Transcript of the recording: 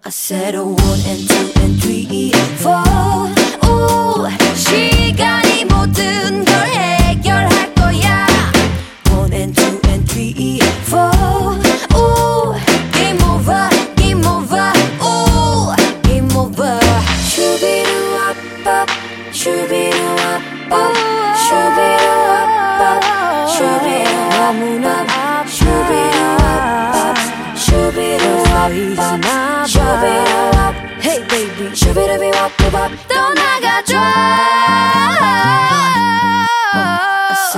I said a 1 and 2 and 3 4 오 시간이 모든 걸 해결할 거야 1 and 2 and 3 4 오 game over game over 오 game over 슈비루아빠 슈비루아빠 슈비루아빠 슈비루아빠 슈비루아빠 슈비루아빠 슈비루아빠 Hey baby 슈비루비와빠밥 떠나가줘